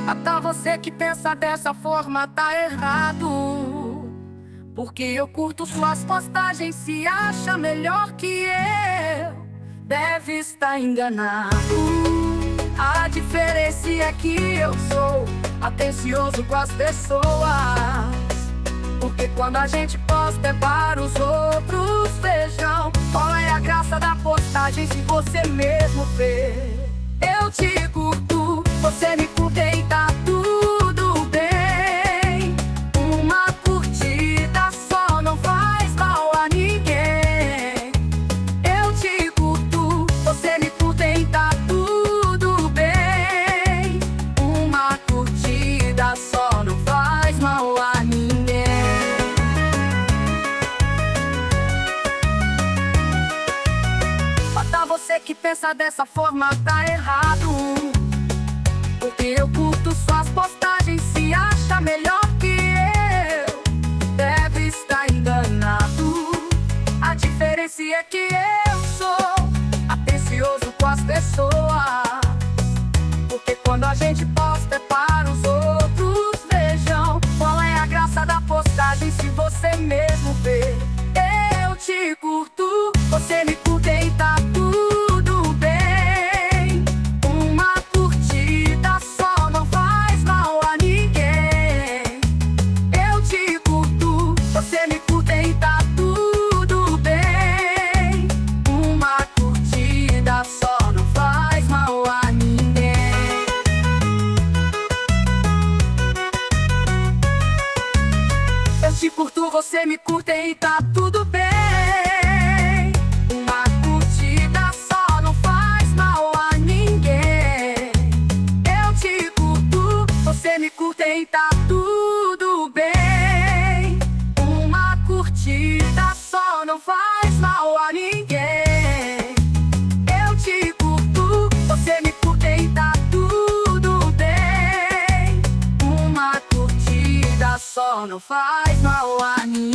Até você que pensa dessa forma tá errado, porque eu curto suas postagens, se acha melhor que eu, deve estar enganado. A diferença é que eu sou atencioso com as pessoas, porque quando a gente posta é para os outros. Vejam, qual é a graça da postagem se você mesmo vê? Eu te curto, você me curte e tá tudo bem. Uma curtida só não faz mal a ninguém. Eu te curto, você me curte e tá tudo bem. Uma curtida só não faz mal a ninguém. Até você que pensa dessa forma tá errado, porque eu curto suas postagens, se acha melhor que eu, deve estar enganado. A diferença é que eu sou atencioso com as pessoas, porque quando a gente posta é para os outros. Vejam, qual é a graça da postagem se você mesmo vê? Eu te curto, você me curte e tá tudo bem. Uma curtida só não faz mal a ninguém. Eu te curto, você me curte e tá tudo bem. Uma curtida só não faz mal a ninguém. Eu te curto, você me curte e tá tudo bem. Uma curtida só não faz mal a ninguém. Eu te curto, você me curte e tá tudo bem. Uma curtida só não faz mal a ninguém. Eu te curto, você me curte e tá tudo bem. Uma curtida só não faz mal a ninguém.